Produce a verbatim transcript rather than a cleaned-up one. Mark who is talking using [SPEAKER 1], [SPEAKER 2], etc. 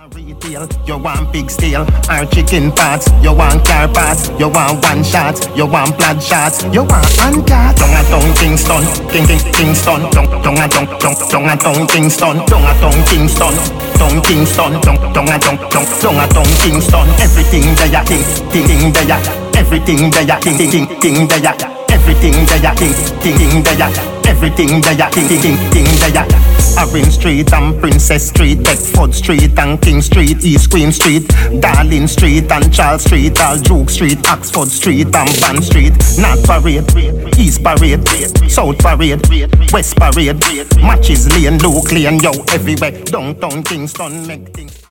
[SPEAKER 1] Retail, you want big steel or chicken parts, you want car parts, you want one shot, you want blood shots, you want hand cat. Down a down Kingston, King King Kingston, down down a down down down a down Kingston, down a down Kingston, down Kingston, down down a down down down a down Kingston. Everything there, king king king there, everything there, king king king king there, everything there, king king king there, everything there, king king king king there. Orange Street and Princess Street, Bedford Street and King Street, East Queen Street, Darling Street and Charles Street, All Duke Street, Oxford Street and Bond Street, North Parade, East Parade, South Parade, West Parade, Matches Lane, Luke Lane, yo, everywhere, downtown Kingston, make things.